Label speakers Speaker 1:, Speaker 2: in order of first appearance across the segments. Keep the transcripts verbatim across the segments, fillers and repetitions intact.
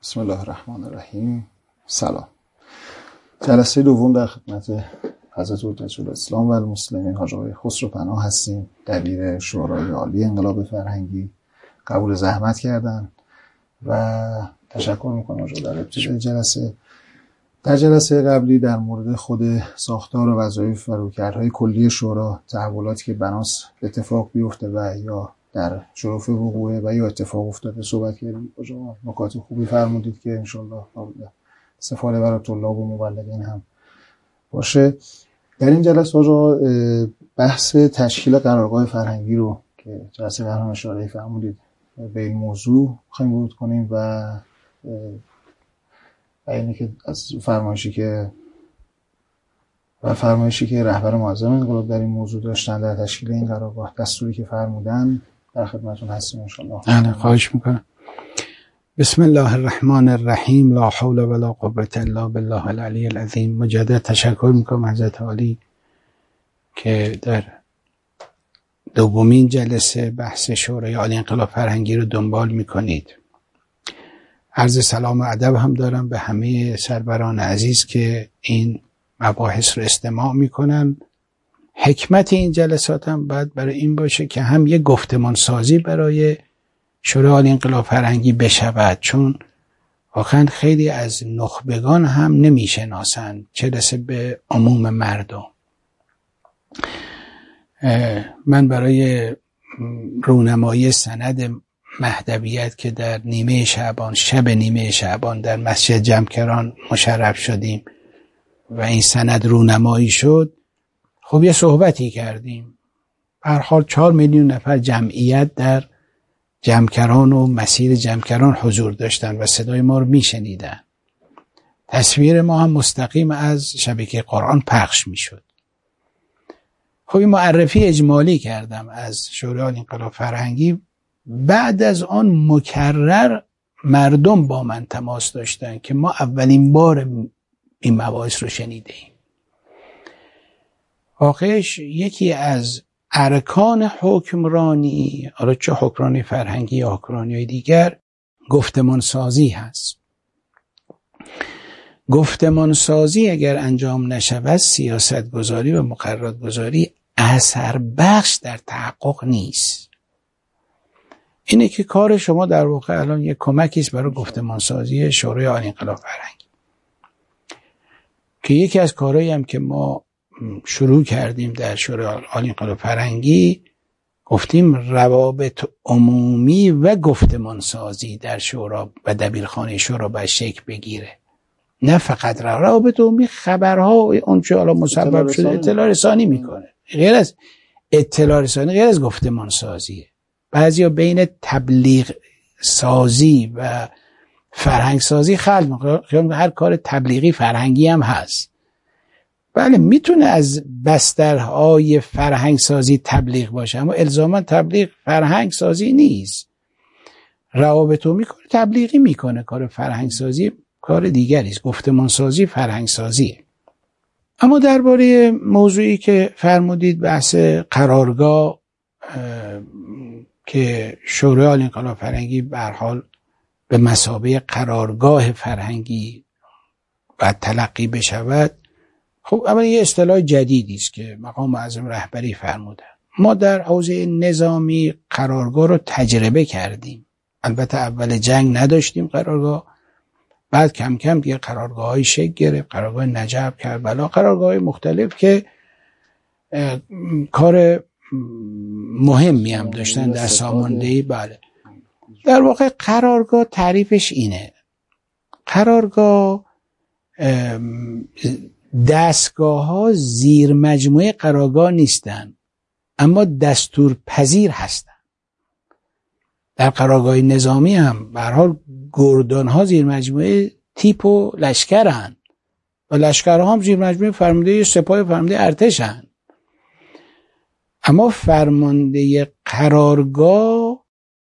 Speaker 1: بسم الله الرحمن الرحیم. سلام. جلسه دوم در خدمت حضرت حجت الاسلام و المسلمین حاج آقای خسرو پناه هستیم، دبیر شورای عالی انقلاب فرهنگی. قبول زحمت کردن و تشکر میکنم حاج در ابتدای جلسه. در جلسه قبلی در مورد خود ساختار و وظایف و رویکردهای کلی شورا، تحولاتی که بناس اتفاق بیفته و یا در شرف وقوعه و یا اتفاق افتاده صحبت کردیم. نکات خوبی فرمودید که انشالله استفاده برای طلاب و مبلغین هم باشه. در این جلسه آقا بحث تشکیل قرارگاه فرهنگی رو که جلسه قبل هم اشاره فرمودید به این موضوع خواهیم ورود کنیم و اینه که از فرمایشی که و فرمایشی که رهبر معظم انقلاب در این موضوع داشتن در تشکیل این قرارگاه، دستوری که فرمودن، در خدمتتون هستیم انشالله.
Speaker 2: بله، خواهش میکنم. بسم الله الرحمن الرحیم. لا حول ولا قوة الا بالله العلی العظیم. مجدد تشکر میکنم حضرت عالی که در دومین جلسه بحث شورای عالی انقلاب فرهنگی رو دنبال میکنید. عرض سلام و ادب هم دارم به همه سروران عزیز که این مباحث رو استماع میکنن. حکمت این جلسات هم باید برای این باشه که هم یه گفتمان سازی برای شورای عالی انقلاب فرهنگی بشود، چون واقعا خیلی از نخبگان هم نمیشناسن چه رسه به عموم مردم. من برای رونمایی سند مهدویت که در نیمه شعبان، شب نیمه شعبان در مسجد جمکران مشرف شدیم و این سند رونمایی شد، خب یه صحبتی کردیم. به هر حال چهار میلیون نفر جمعیت در جمکران و مسیر جمکران حضور داشتن و صدای ما رو میشنیدن. تصویر ما هم مستقیم از شبکه قرآن پخش میشد. خب این معرفی اجمالی کردم از شورای عالی انقلاب فرهنگی. بعد از آن مکرر مردم با من تماس داشتن که ما اولین بار این مباحث رو شنیدیم. واقعش یکی از ارکان حکمرانی، آره چه حکمرانی فرهنگی یا حکمرانی دیگر، گفتمان سازی هست. گفتمان سازی اگر انجام نشود، سیاست گذاری و مقررات گذاری اثر بخش در تحقق نیست. اینه که کار شما در واقع الان یک کمکی است برای گفتمان سازی شورای عالی انقلاب فرهنگی، که یکی از کارهایی هم که ما شروع کردیم در شورای عالی انقلاب فرهنگی، گفتیم روابط عمومی و گفتمان سازی در شورا و دبیرخانه شورا باید شکل بگیره. نه فقط روابط عمومی، خبرها اون چه حالا مسبب شده اطلاع رسانی میکنه، غیر از اطلاع رسانی، غیر از گفتمان سازیه. بعضیا بین تبلیغ سازی و فرهنگ سازی خلط میکنه. هر کار تبلیغی فرهنگی هم هست. بله میتونه از بسترهای فرهنگ سازی تبلیغ باشه، اما الزاما تبلیغ فرهنگ سازی نیست. روابط عمومی کار تبلیغی میکنه، کار فرهنگ سازی کار دیگری است. گفتمان سازی فرهنگ سازیه. اما درباره موضوعی که فرمودید، بحث قرارگاه که شورای عالی انقلاب فرهنگی به هر حال به مثابه قرارگاه فرهنگی باید تلقی بشود، خب اول یه اصطلاح جدیدی است که مقام معظم رهبری فرمودن. ما در حوزه نظامی قرارگاه رو تجربه کردیم. البته اول جنگ نداشتیم قرارگاه، بعد کم کم دیگه قرارگاه‌های شکل گرفت، قرارگاه نجف، کربلا، قرارگاه‌های مختلف که کار مهمی هم داشتن در ساماندهی. بله، در واقع قرارگاه تعریفش اینه: قرارگاه دستگاه ها زیر مجموعه قرارگاه نیستن، اما دستور پذیر هستن. در قرارگاه نظامی هم به هر حال گردان ها زیر مجموعه تیپ و لشکرن و لشکرها هم زیر مجموعه فرمانده سپاه فرمانده ارتشن. اما فرمانده قرارگاه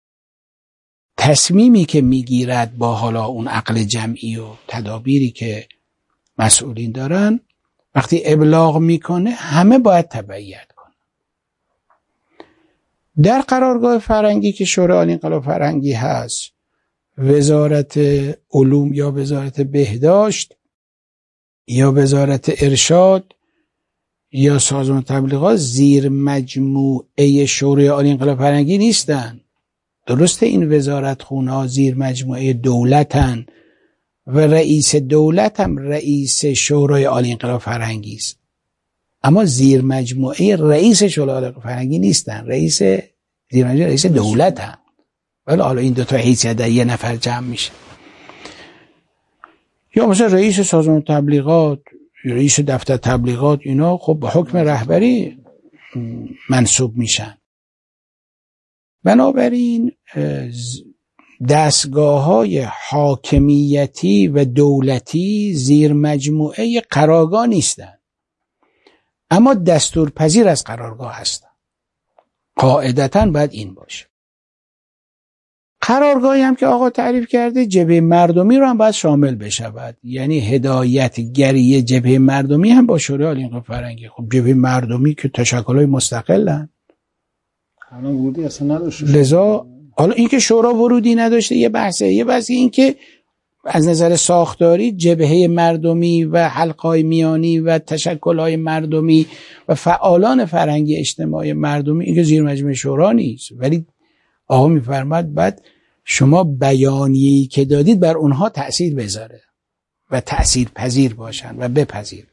Speaker 2: تصمیمی که میگیرد با حالا اون عقل جمعی و تدابیری که مسئولین دارن، وقتی ابلاغ میکنه همه باید تبعیت کنن. در قرارگاه فرهنگی که شورای عالی انقلاب فرهنگی هست، وزارت علوم یا وزارت بهداشت یا وزارت ارشاد یا سازمان تبلیغات زیر مجموعه شورای عالی انقلاب فرهنگی نیستن. درسته این وزارت خونه‌ها زیر مجموعه دولتن و رئیس دولت هم رئیس شورای عالی انقلاب فرهنگی است، اما زیر مجموعه رئیس شورای عالی انقلاب فرهنگی نیستن، رئیس زیر مجموعه رئیس دولتن. ولی حالا این دو تا حیثیت در یه نفر جمع میشه. یا مثلا رئیس سازمان تبلیغات، رئیس دفتر تبلیغات، اینا خب به حکم رهبری منصوب میشن. بنابراین دستگاه‌های حاکمیتی و دولتی زیر مجموعه قرارگاه نیستن، اما دستورپذیر از قرارگاه هستن. قاعدتاً باید این باشه. قرارگاهی هم که آقا تعریف کرده جبهه مردمی رو هم باید شامل بشود، یعنی هدایتگری جبهه مردمی هم با شورای عالی انقلاب فرهنگی. خب جبهه مردمی که تشکل‌های مستقلن،
Speaker 1: الان ورودی اصلا نداشته.
Speaker 2: لذا حالا این که شورا ورودی نداشته یه بحثه، یه بحثی این که از نظر ساختاری جبهه مردمی و حلقه‌های میانی و تشکل‌های مردمی و فعالان فرهنگی اجتماعی مردمی این که زیر مجموعه شورا نیست، ولی آقا میفرماد بعد شما بیانیه‌ای که دادید بر اونها تأثیر بذاره و تأثیر پذیر باشن و بپذیر.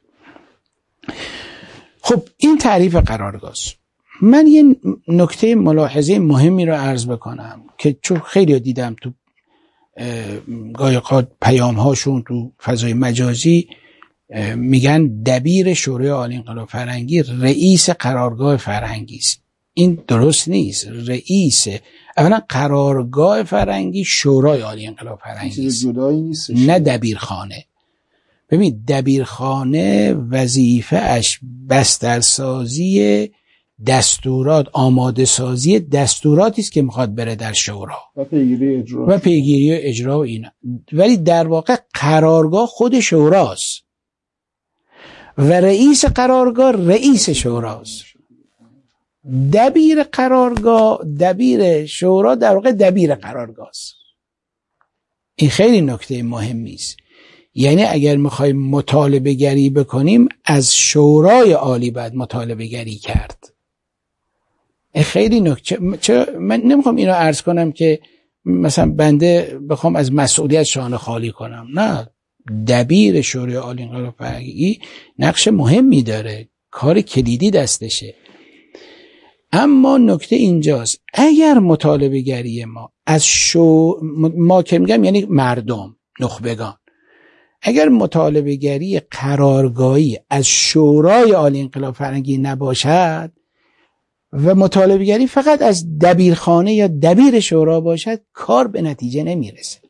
Speaker 2: خب این تعریف قرارگاه است. من یه نکته ملاحظه مهمی رو عرض بکنم که چون خیلی دیدم تو گاهی اوقات پیام هاشون تو فضای مجازی میگن دبیر شورای عالی انقلاب فرهنگی رئیس قرارگاه فرهنگی است. این درست نیست. رئیس اولا قرارگاه فرهنگی شورای عالی انقلاب فرهنگی است، نه دبیرخانه. ببین دبیرخانه وظیفه اش بسترسازی دستورات، آماده سازی دستوراتی است که میخواد بره در شورا
Speaker 1: و پیگیری اجرا
Speaker 2: و پیگیری اجرا و اینا، ولی در واقع قرارگاه خود شوراست و رئیس قرارگاه رئیس شوراست. دبیر قرارگاه، دبیر شورا در واقع دبیر قرارگاه است. این خیلی نکته مهمی است. یعنی اگر میخوایم مطالبه گری بکنیم از شورای عالی باید مطالبه گری کرد. این خیلی نکته. من نمیخوام اینو عرض کنم که مثلا بنده بخوام از مسئولیت شانه خالی کنم، نه. دبیر شورای عالی انقلاب فرهنگی نقش مهمی داره، کار کلیدی دستشه. اما نکته اینجاست اگر مطالبه گری ما از شو ما که میگم یعنی مردم، نخبگان، اگر مطالبه گری قرارگاهی از شورای عالی انقلاب فرهنگی نباشد و مطالبه گری فقط از دبیرخانه یا دبیر شورا باشد، کار به نتیجه نمیرسه.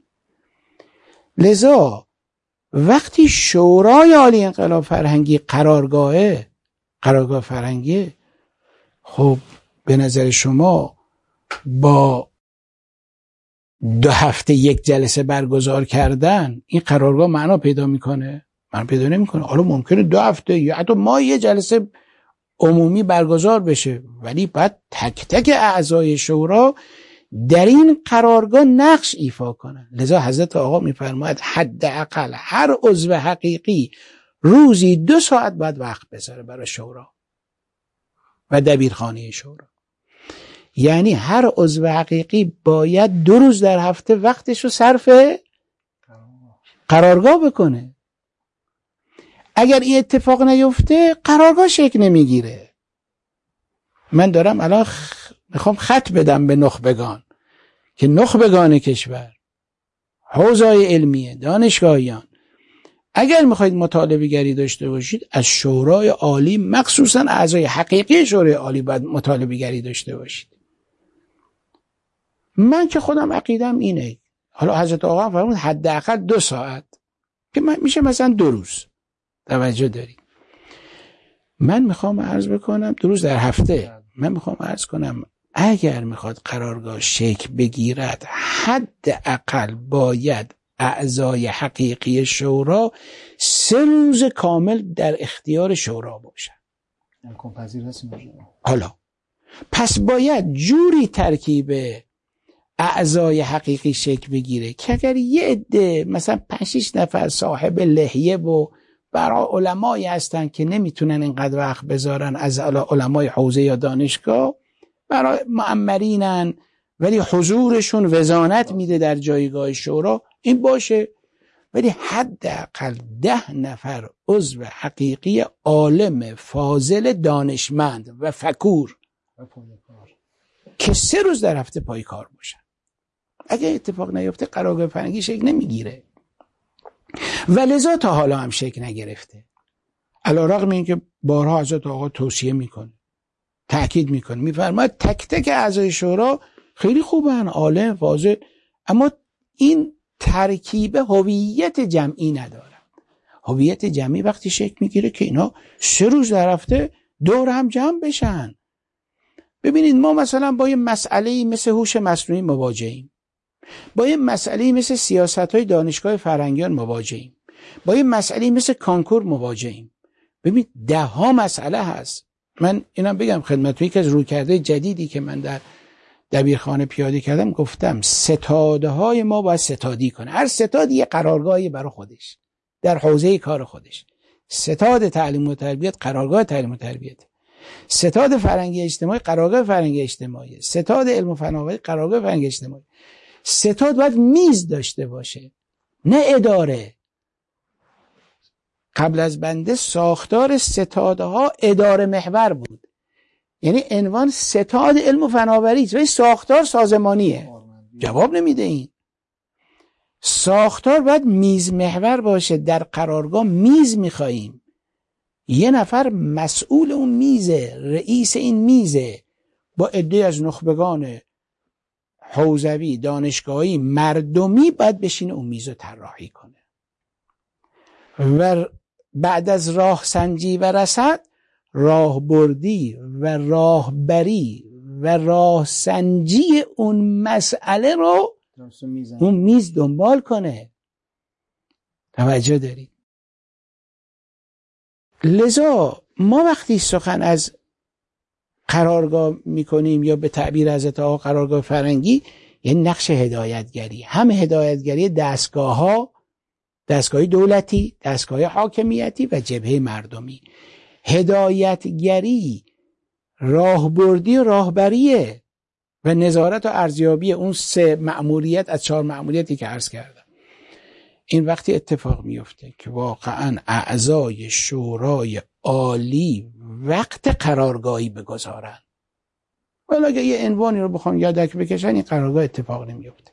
Speaker 2: لذا وقتی شورای عالی انقلاب فرهنگی قرارگاهه، قرارگاه فرهنگی، خب به نظر شما با دو هفته یک جلسه برگزار کردن این قرارگاه معنا پیدا میکنه؟ معنا پیدا نمیکنه. حالا ممکنه دو هفته یا حتی ماه یه جلسه عمومی برگزار بشه، ولی بعد تک تک اعضای شورا در این قرارگاه نقش ایفا کنن. لذا حضرت آقا میفرماید حداقل هر عضو حقیقی روزی دو ساعت باید وقت بذاره برای شورا و دبیرخانه شورا. یعنی هر عضو حقیقی باید دو روز در هفته وقتش رو صرف قرارگاه بکنه. اگر این اتفاق نیفته قرارگاه شکل نمیگیره. من دارم الان خ... میخوام خط بدم به نخبگان که نخبگان کشور، حوزه‌های علمیه، دانشگاهیان، اگر میخواید مطالبه گری داشته باشید از شورای عالی، مخصوصا اعضای حقیقی شورای عالی باید مطالبه گری داشته باشید. من که خودم عقیدم اینه. حالا حضرت آقا فرمود حداقل دو ساعت که میشه مثلا دو روز. توجه دارید. من میخوام عرض بکنم دو روز در هفته. من میخوام عرض کنم اگر میخواد قرارگاه شکل بگیرد حداقل باید اعضای حقیقی شورا سه روز کامل در اختیار شورا باشن.
Speaker 1: امکان پذیر هست.
Speaker 2: حالا پس باید جوری ترکیب اعضای حقیقی شکل بگیره که اگر یه عده مثلا پنج شش نفر صاحب لحیه و برای علمایی هستن که نمیتونن اینقدر وقت بذارن از علمای حوزه یا دانشگاه، برای معمرینن ولی حضورشون وزانت میده در جایگاه شورا، این باشه. ولی حداقل ده نفر عضو حقیقی عالم فاضل دانشمند و فکور که سه روز در هفته پای کار باشن. اگه اتفاق نیفته قرارگاه فرهنگی شکل نمیگیره و لذا تا حالا هم شکل نگرفته. علی‌رغم اینکه بارها حضرت آقا توصیه میکنه، تأکید میکنه، میفرماید تک تک اعضای شورا خیلی خوبن، عالم فاضل، اما این ترکیب هویت جمعی ندارن. هویت جمعی وقتی شکل میگیره که اینا سه روز در هفته دور هم جمع بشن. ببینید ما مثلا با یه مسئله مثل هوش مصنوعی مواجهیم، با یه مسئله مثل سیاست‌های دانشگاه فرهنگیان مواجهیم، با یه مسئله مثل کانکور مواجهیم. ببینید ده ها مسئله هست. من اینم بگم خدمتتون، یکی از رویکردهای جدیدی که من در دبیرخانه پیاده کردم، گفتم ستاده های ما باید ستادی کنه. هر ستادی یه قرارگاهی برای خودش در حوزه کار خودش. ستاد تعلیم و تربیت قرارگاه تعلیم و تربیت، ستاد فرهنگی اجتماعی قرارگاه فرهنگی اجتماعی، ستاد علم و فناوری قرارگاه فرهنگی اجتماعی. ستاد باید میز داشته باشه، نه اداره. قبل از بنده ساختار ستادها اداره محور بود، یعنی عنوان ستاد علم و فناوری است، ولی ساختار سازمانیه. جواب نمیده. این ساختار باید میز محور باشه. در قرارگاه میز میخواییم، یه نفر مسئول اون میزه، رئیس این میزه، با عده از نخبگان حوزوی، دانشگاهی، مردمی باید بشینه اون میز رو طراحی کنه و بعد از راه سنجی و رصد، راهبردی و راهبری و راه سنجی اون مسئله رو اون میز دنبال کنه. توجه دارید؟ لذا ما وقتی سخن از قرارگاه میکنیم یا به تعبیر حضرت آقا قرارگاه فرهنگی، یه نقش هدایتگری، هم هدایتگری دستگاه ها، دستگاه دولتی، دستگاه حاکمیتی و جبهه مردمی. هدایتگری راهبردی و راهبریه و نظارت و ارزیابی اون سه مأموریت از چهار مأموریتی که عرض کردم. این وقتی اتفاق میفته که واقعا اعضای شورای عالی وقت قرارگاهی بگذارن، ولی اگه یه عنوانی رو بخوان یادک بکشن، این قرارگاه اتفاق نمیفته.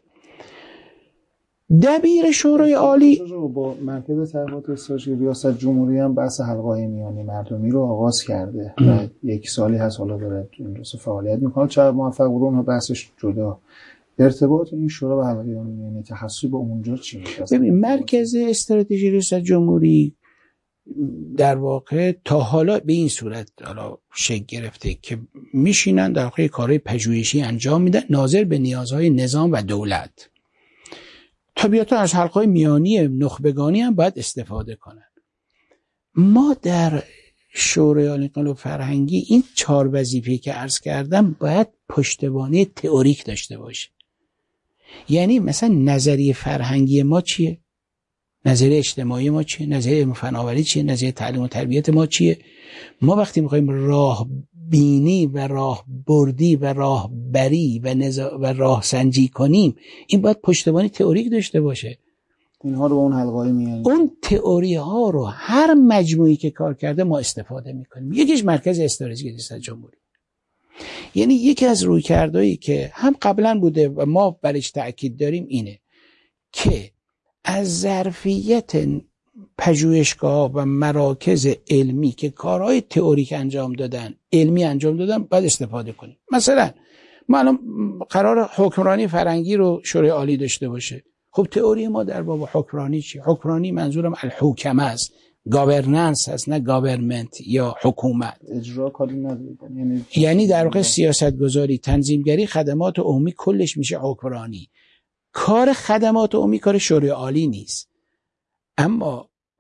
Speaker 2: دبیر شورای عالی
Speaker 1: با مرکز تحقیقات استراتژی ریاست جمهوری هم بحث حلقه‌های میانی مردمی رو آغاز کرده و یک سالی هست حالا داره این رسو فعالیت میکنه. چرا موفق بود اونها بحثش جدا. ارتباط این شورا با حلقه‌های میانی تخصصی با اونجا چی میشه؟
Speaker 2: ببین مرکز استراتژی ریاست جمهوری در واقع تا حالا به این صورت حالا شکل گرفته که میشینن در واقع کارهای پژوهشی انجام میدن ناظر به نیازهای نظام و دولت. طبیعتا از حلقه‌های میانی نخبگانی هم باید استفاده کنن. ما در شورای عالی انقلاب فرهنگی این چهار وظیفه که عرض کردم باید پشتوانه تئوریک داشته باشه. یعنی مثلا نظریه فرهنگی ما چیه؟ نظریه اجتماعی ما چیه؟ نظریه علم و فناوری چیه؟ نظریه تعلیم و تربیت ما چیه؟ ما وقتی میخوایم راه بینی و راه بردی و راه بری و, نزا... و راه سنجی کنیم، این باید پشتوانه تئوریک داشته باشه.
Speaker 1: اینها رو به اون حلقه‌های میانی،
Speaker 2: اون تئوری ها رو هر مجموعی که کار کرده ما استفاده میکنیم. یکیش مرکز استراتژی ریاست جمهوری، یعنی یکی از رویکردهایی که هم قبلا بوده و ما برش تأکید داریم اینه که از ظرفیت پژوهشگاه و مراکز علمی که کارهای تئوریک انجام دادن، علمی انجام دادن، باید استفاده کنیم. مثلا ما الان قرار حکمرانی فرهنگی رو شورای عالی داشته باشه. خب تئوری ما در باب حکمرانی چی؟ حکمرانی منظورم الحکمه است، گاورننس است، نه گاورمنت یا حکومت.
Speaker 1: اجرا کاری نداره. یعنی
Speaker 2: یعنی در واقع سیاست گذاری، تنظیمگری خدمات عمومی کلش میشه حکمرانی. کار خدمات عمومی کار شورای عالی نیست. اما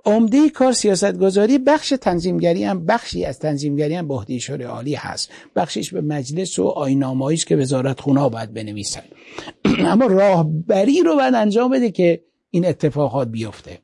Speaker 2: عمده کار سیاستگذاری، بخش تنظیمگری هم، بخشی از تنظیمگری هم به عهده شورای عالی هست، بخشش به مجلس و آیین‌نامه‌ای است که وزارتخونه‌ها باید بنویسن. اما راهبری رو باید انجام بده که این اتفاقات بیفته.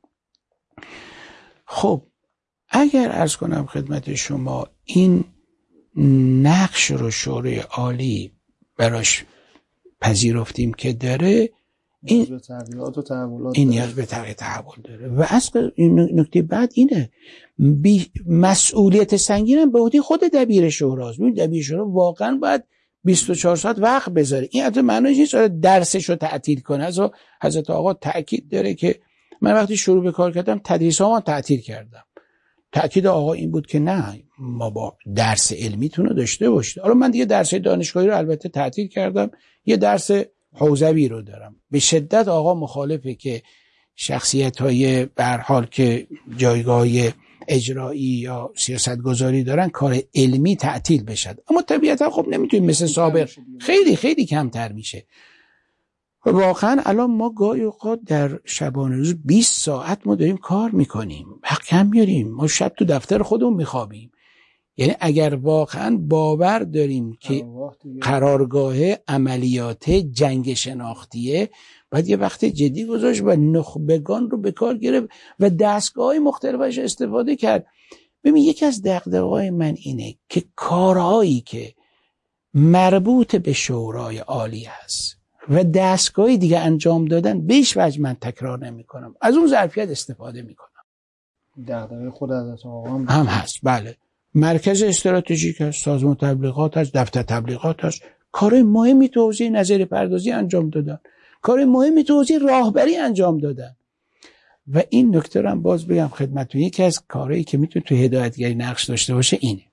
Speaker 2: خب اگر عرض کنم خدمت شما این نقش رو شورای عالی براش پذیرفتیم که داره، این
Speaker 1: تغییرات و تحولات
Speaker 2: این نیاز به تغییر تحول داره. و اصلا نکته بعد اینه، مسئولیت سنگین هم به عهده خود دبیر شوراست. ببین دبیر شورا واقعا باید بیست و چهار ساعت وقت بذاره. این البته معنیش نیست درسش رو تعطیل کنه. از حضرت آقا تاکید داره که من وقتی شروع به کار کردم تدریسام تعطیل کردم. تاکید آقا این بود که نه، ما با درس علمیتون رو داشته باشید. حالا من دیگه درس دانشگاهی رو البته تعطیل کردم، یه درس حوزوی رو دارم. به شدت آقا مخالفه که شخصیت‌های به هر حال که جایگاه اجرایی یا سیاستگذاری دارن کار علمی تعطیل بشد. اما طبیعتا خب نمیتونیم مثل سابق، خیلی خیلی کمتر میشه. واقعا الان ما گاهی اوقات در شبانه روز بیست ساعت ما داریم کار میکنیم، وقت کم میاریم، ما شب تو دفتر خودمون میخوابیم. یعنی اگر واقعا باور داریم که قرارگاه عملیات جنگ شناختیه، باید یه وقت جدی گذاشت و نخبگان رو به کار گرفت و دستگاه‌های مختلفش استفاده کرد. ببین یکی از دغدغه‌های من اینه که کارهایی که مربوط به شورای عالی هست و دستگاهی دیگه انجام دادن به هیچ وجه من تکرار نمی کنم، از اون ظرفیت استفاده می کنم.
Speaker 1: دغدغه خود حضرت آقا هم,
Speaker 2: هم هست. بله، مرکز استراتژیک هست، سازمان تبلیغات هست، دفتر تبلیغات هست، کار مهمی تو حوزه نظریه پردازی انجام دادن، کار مهمی تو حوزه راهبری انجام دادن. و این نکته رو هم باز بگم خدمتتون، یکی از کارهایی که میتونه تو هدایتگری نقش داشته باشه اینه.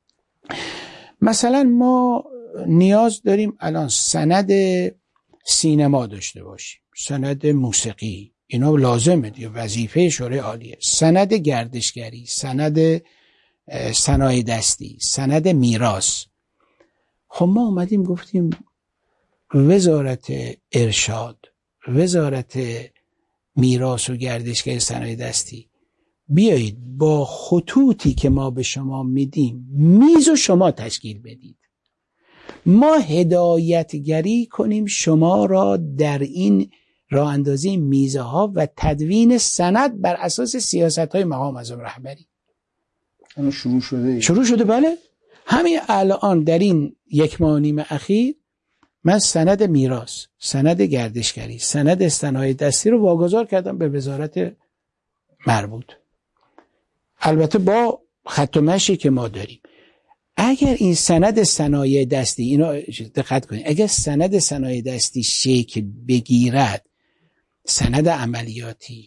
Speaker 2: مثلا ما نیاز داریم الان سند سینما داشته باشیم، سند موسیقی، اینا لازمه دیگه، وظیفه شورای عالیه. سند گردشگری، سند صنایع دستی، سند میراث. خب ما اومدیم گفتیم وزارت ارشاد، وزارت میراث و گردشگری، صنایع دستی، بیایید با خطوطی که ما به شما میدیم میز و شما تشکیل بدید، ما هدایتگری کنیم شما را در این راه اندازی میزه ها و تدوین سند بر اساس سیاست های مقام معظم رهبری.
Speaker 1: اما شروع شده
Speaker 2: شروع شده بله. همین الان در این یک ماه و نیم اخیر من سند میراث، سند گردشگری، سند صنایع دستی رو واگذار کردم به وزارت مربوط، البته با خط و مشی که ما داریم. اگر این سند صنایع دستی، اینا دقت کنید، اگر سند صنایع دستی شکل بگیرد، سند عملیاتی،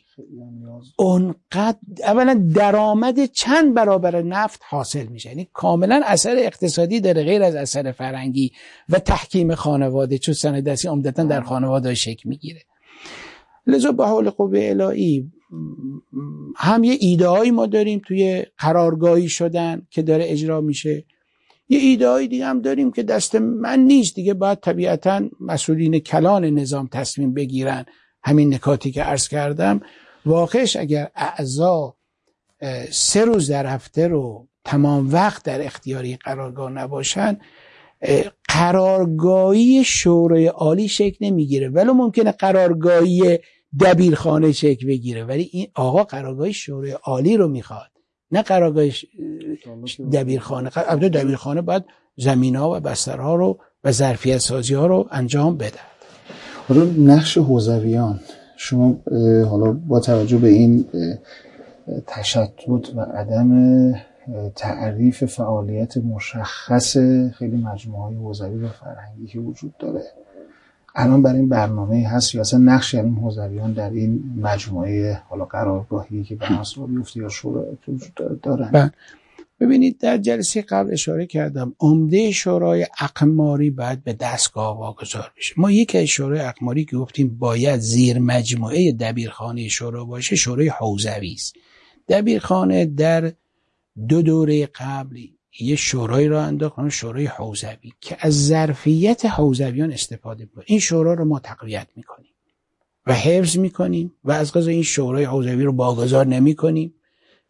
Speaker 2: اونقدر اولا درآمد چند برابر نفت حاصل میشه، یعنی کاملا اثر اقتصادی داره غیر از اثر فرهنگی و تحکیم خانواده، چون سند دستی عمدتاً در خانواده شکل میگیره. لذا به حول قوه الهی هم یه ایده هایی ما داریم توی قرارگاهی شدن که داره اجرا میشه، یه ایده هایی دیگه هم داریم که دست من نیست دیگه، باید طبیعتاً مسئولین کلان نظام تصمیم بگیرن. همین نکاتی که عرض کردم واقعش اگر اعضا سه روز در هفته رو تمام وقت در اختیاری قرارگاه نباشن، قرارگاهی شورای عالی شکل نمیگیره. ولی ممکنه قرارگاهی دبیرخانه شکل بگیره، ولی این آقا قرارگاهی شورای عالی رو میخواد، نه قرارگاهی دبیرخانه. البته دبیرخانه باید زمین‌ها و بسترها رو و ظرفیت سازی‌ها رو انجام بده.
Speaker 1: حالا نقش حوزویان، شما حالا با توجه به این تشتت و عدم تعریف فعالیت مشخص خیلی مجموعه‌های حوزوی و فرهنگی که وجود داره، الان برای این برنامه هست یا اصلا نقش این حوزویان در این مجموعه حالا قرارگاهی که به اصلا بیفته یا شورای وجود دارن؟
Speaker 2: ببینید در جلسه قبل اشاره کردم عمده شورای اقماری باید به دستگاه واگذار بشه. ما یک از شورای اقماری که گفتیم باید زیر مجموعه دبیرخانه شورا باشه، شورای حوزوی است. دبیرخانه در دو دوره قبل یه شورای را انداخت، شورای حوزوی، که از ظرفیت حوزویان استفاده می‌کنه. این شورا رو ما تقویت می‌کنیم و حفظ می‌کنیم و از قضا این شورای حوزوی رو واگذار نمی‌کنیم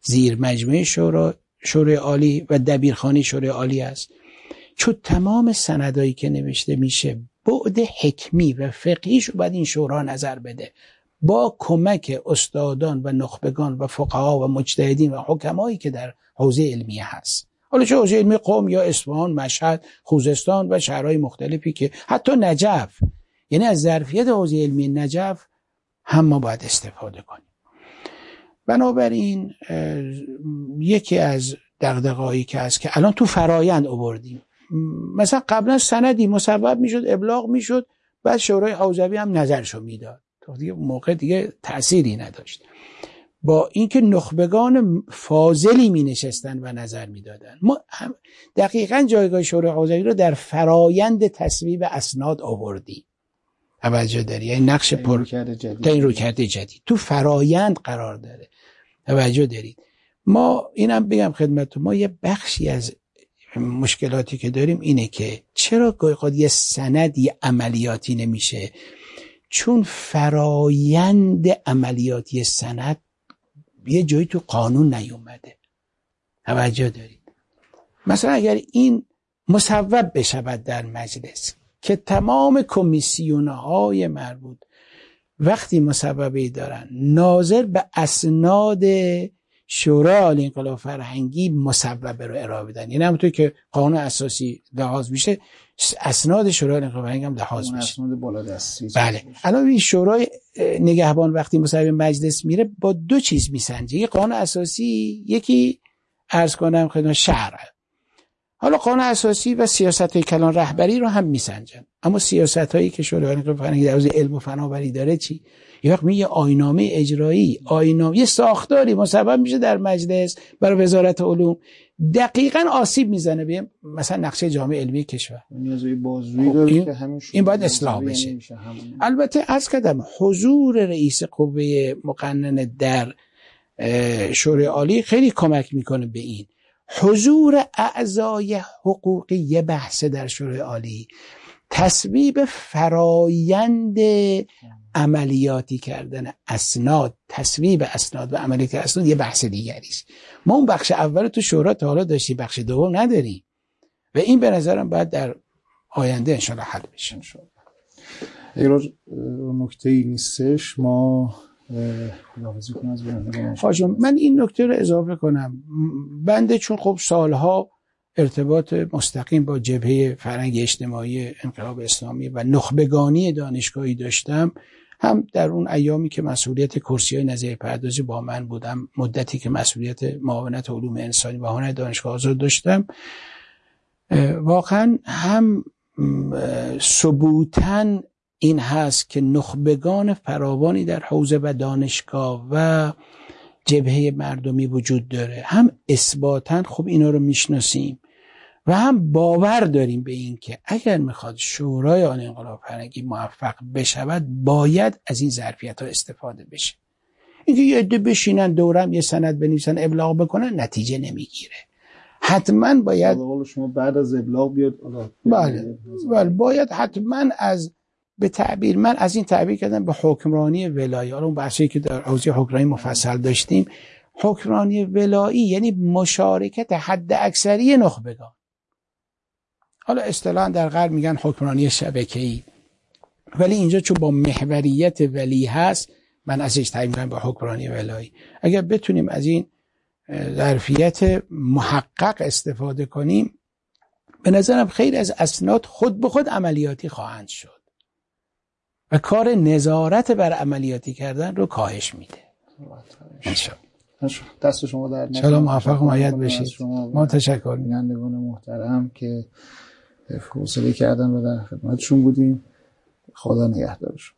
Speaker 2: زیر مجموعه شورا شورای عالی و دبیرخانه شورای عالی است. چون تمام سندایی که نوشته میشه بعد حکمی و فقهیش رو باید این شورا نظر بده، با کمک استادان و نخبگان و فقها و مجتهدین و حکمایی که در حوزه علمیه هست. حالا چه حوزه علمی قم یا اصفهان، مشهد، خوزستان و شهرهای مختلفی که حتی نجف، یعنی از ظرفیت حوزه علمی نجف هم ما باید استفاده کنیم. بنابراین یکی از دغدغه‌هایی که هست که الان تو فرایند آوردیم، مثلا قبلا سندی مصوب میشد، ابلاغ میشد، بعد شورای حوزوی هم نظرشو میداد، تو دیگه موقع دیگه تأثیری نداشت. با اینکه نخبگان فاضلی می نشستن و نظر می دادن، ما دقیقاً جایگاه شورای حوزوی رو در فرایند تصویب اسناد آوردیم. توجه داری؟ یعنی نقش پر تا این رویکرد جدید تو فرایند قرار داره. توجه دارید؟ ما اینم بگم خدمتتون، ما یه بخشی از مشکلاتی که داریم اینه که چرا گاهی یه سندی عملیاتی نمیشه؟ چون فرایند عملیاتی سند یه جایی تو قانون نیومده. توجه دارید؟ مثلا اگر این مصوب بشود در مجلس که تمام کمیسیون‌های مربوط وقتی مصوبه‌ای دارن ناظر به اسناد شورای عالی انقلاب فرهنگی مصوبه رو ارائه بدن، یعنی همونطور که قانون اساسی لحاظ میشه اسناد شورای عالی انقلاب فرهنگی هم لحاظ میشه.
Speaker 1: اسناد بالادستی.
Speaker 2: بله. الان این شورای نگهبان وقتی مصوبه مجلس میره با دو چیز میسنجه، یک قانون اساسی، یکی عرض کنم خدمت شرع. حالا قانون اساسی و سیاست‌های کلان رهبری رو هم میسنجن، اما سیاست‌هایی که شورای عالی انقلاب فرهنگی در حوزه علم و فناوری داره چی؟ یه وقت میگه آیین‌نامه اجرایی، آیین‌نامه، یه ساختاری مصوب میشه در مجلس برای وزارت علوم، دقیقاً آسیب میزنه به مثلا نقشه جامعه علمی کشور.
Speaker 1: نیازی بازجویی داره که همین
Speaker 2: این باید اصلاح بشه. البته عرض کردم حضور رئیس قوه مقننه در شورای عالی خیلی کمک میکنه به این. حضور اعضای حقوقی یه بحث در شورای عالی، تصویب فرایند عملیاتی کردن اسناد، تصویب اسناد و عملیات اسناد یه بحث دیگری است. ما اون بخش اول تو شورا تا حالا داشتیم، بخش دوم نداریم و این به نظرم باید در آینده انشالله حل بشه. انشالله.
Speaker 1: اگر نکته‌ای نیستش ما خداحافظی کنم از برنامه.
Speaker 2: خواهشم من این نکته رو اضافه کنم. بنده چون خب سالها ارتباط مستقیم با جبهه فرهنگ اجتماعی انقلاب اسلامی و نخبگانی دانشگاهی داشتم، هم در اون ایامی که مسئولیت کرسی‌های نظریه پردازی با من بودم، مدتی که مسئولیت معاونت علوم انسانی و هنر دانشگاه آزاد داشتم، واقعا هم ثبوتاً این هست که نخبگان فراوانی در حوزه و دانشگاه و جبهه مردمی وجود داره، هم اثباتاً خب اینا رو میشناسیم و هم باور داریم به این که اگر میخواد شورای عالی انقلاب فرهنگی موفق بشود باید از این ظرفیت ها استفاده بشه. اینکه یه عده بشینن دورم یه سند بنویسن ابلاغ بکنن نتیجه نمیگیره. حتما باید
Speaker 1: شما بعد از ابلاغ بیاد.
Speaker 2: بله بله باید حتما از به تعبیر من از این تعبیر کردم به حکمرانی ولایی. حالا اون بحثی که در حوزه حکمرانی مفصل داشتیم، حکمرانی ولایی یعنی مشارکت حد اکثری نخبگان. حالا اصطلاحاً در غرب میگن حکمرانی شبکه‌ای، ولی اینجا چون با محوریت ولی هست من ازش تعبیر می‌کنم به حکمرانی ولایی. اگر بتونیم از این ظرفیت محقق استفاده کنیم به نظرم خیلی از اسناد خود به خود عملیاتی خواهند شد و کار نظارت بر عملیاتی کردن رو کاهش میده. انشاءالله.
Speaker 1: دست شما در نکنه.
Speaker 2: انشاءالله موفق و مؤید بشید. ما تشکر می‌کنیم.
Speaker 1: بینندگان محترم که حوصله کردن و در خدمتشون بودیم. خدا نگهدارشون.